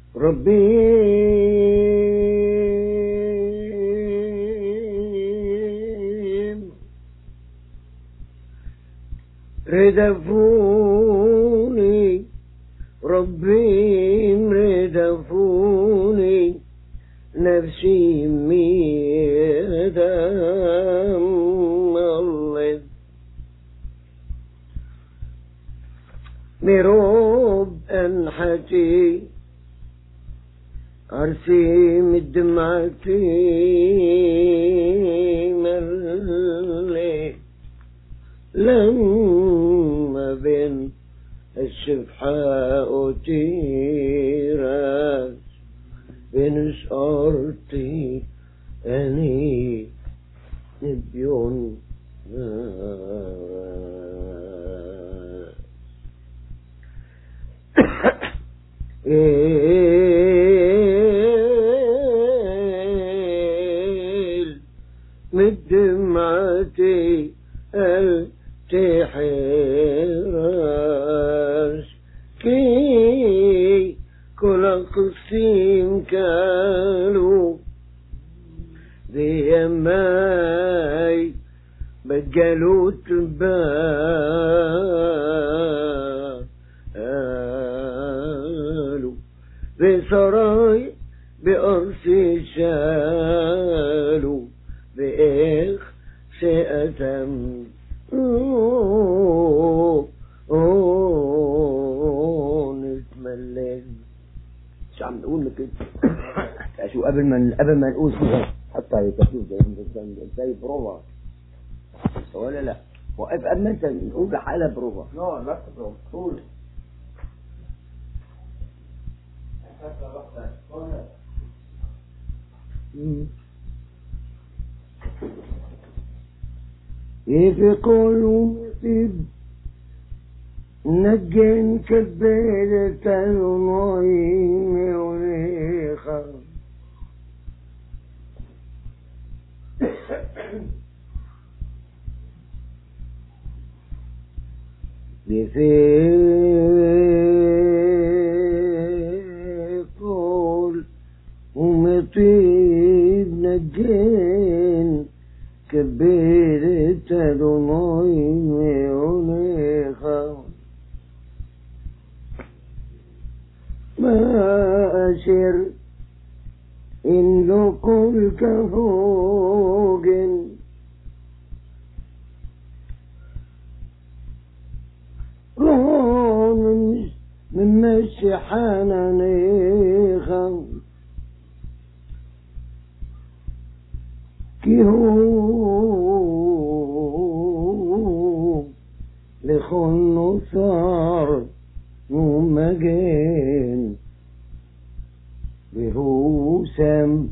ربي ردفوني، ربي ردفوني، نفسي ميدام الله مروب أنحتي عرسي من دمعتي ملي لما بين الشفحاء وتيراس بين شعرتي أني نبيون مدمعتي التحراس كي كل قسيم كانوا بيماي بجلوا تبالوا بسراي بأرسي شالوا بإخ سئتم نتملل. شو عم نقول لك شو قبل ما نقول شو حتى يكتب زي بروفا ولا لا؟ وقف قبل ما انت نقول لحالها بروفا. لا بروفا قول. يقولوا مصيب نجن كبيرة المعين وريخة بيقول ومطيب نجن كبيرة المعين وريخة ما أشر إن لكل كفوق رون من مسحانا نيخا كي هو لخن صار ومجين بهو سم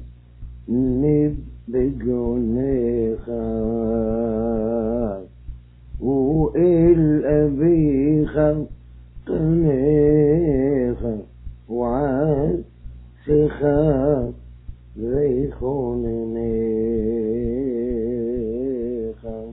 نبجونيخا والأبيخا قنيخا وعاسخا ريخون نيخا